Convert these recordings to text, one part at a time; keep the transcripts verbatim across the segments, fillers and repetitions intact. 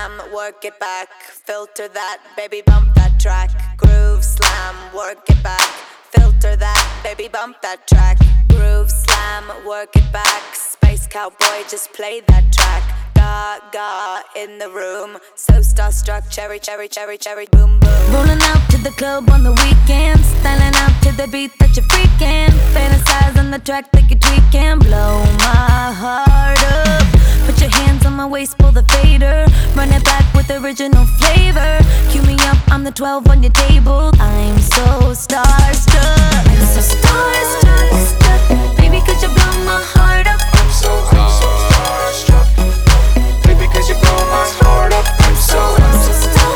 slam, work it back. Filter that, baby, bump that track. Groove slam, work it back. Filter that, baby, bump that track. Groove slam, work it back. Space cowboy, just play that track. Gaga in the room, so starstruck, cherry, cherry, cherry, cherry, boom, boom. Rolling out to the club on the weekend, styling out to the beat that you're freaking. Fantasize on the track that you're tweaking. Blow my heart up. Put your hands on my waist, pull the fader. Run it back with original flavor. Cue me up, I'm the twelve on your table. I'm so starstruck. I'm so starstruck, stuck. Baby, could you blow my heart up? I'm so, I'm so starstruck. Baby, could you blow my heart up? I'm so, I'm so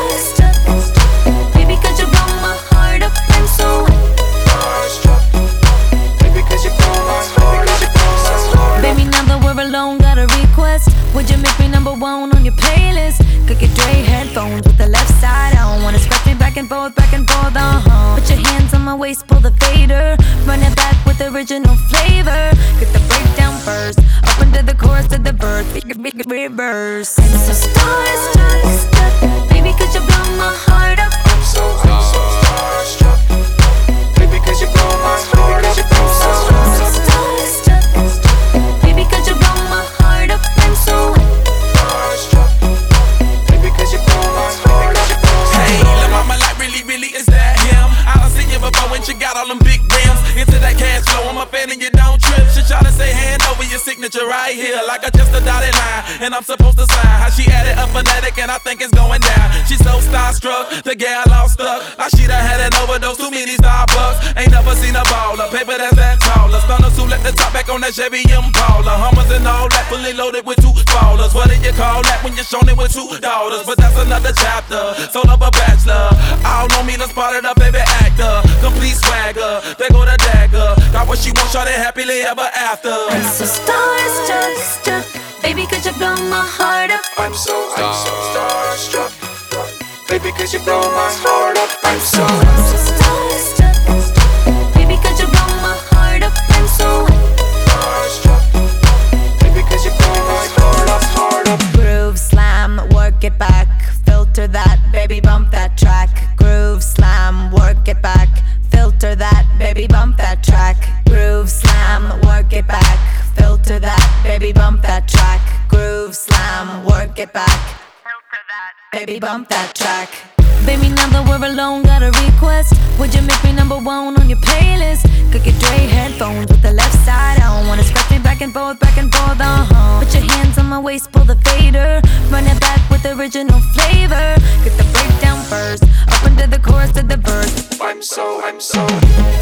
starstruck. Baby, could you blow my heart up? I'm so starstruck. Baby, could you blow my heart up? Baby, now that we're alone, got a request. Would you make me number one on your playlist? Could get Dre headphones with the left side on. Wanna scratch me back and forth, back and forth, uh-huh. Put your hands on my waist, pull the fader. Run it back with original flavor. Get the breakdown first, up into the chorus to the verse. Big, big reverse. I'm so starstruck, stuck. Baby, could you blow my heart up? I'm so, I'm so starstruck. Baby, could you blow my heart up? I'm so, I'm so starstruck. Baby, could you blow my heart up? I'm so starstruck. Baby, could you blow my heart up? Hey, la mama, like really, really, is that him? I done seen you before when she got all them big rims. Into that cash flow, I'm a fan and you don't trip. She try to say hand over your signature right here, like I just a dotted line, and I'm supposed to sign. How she added a phonetic and I think it's going down. She's so starstruck, the gal all stuck. Like she done had an overdose, too many Starbucks. Ain't never seen a baller, paper that's that taller. Stunners who let the top back on that Chevy Impala. Hummers and all that, fully loaded with two ballers. What do you call that when you're shown it with two daughters? But that's another chapter, sold up a bachelor. All on me, done spotted a baby actor. Complete swagger, they go the dagger. Got what she wants, shawty happily ever after. I'm so starstruck, stuck. Baby, could you blow my heart up? I'm so, I'm so starstruck. Baby, could you blow my heart up? I'm so, I'm so starstruck. Baby, could you blow my heart up? I'm so starstruck. Baby, could you blow my heart up, heart up? Groove slam, work it back. Filter that, baby, bump that track. Groove slam, work it back. Filter that, baby, bump that track. Groove slam, work it back. Filter that, baby, bump that track. Groove slam, work it back. Filter that, baby, bump that track. Baby, now that we're alone, got a request. Would you make me number one on your playlist? Could get Dre headphones with the left side on. Wanna scratch me back and forth, back and forth, uh-huh. Put your hands on my waist, pull the fader. Run it back with original flavor. Get the breakdown first, up into the chorus to the verse. I'm so, I'm so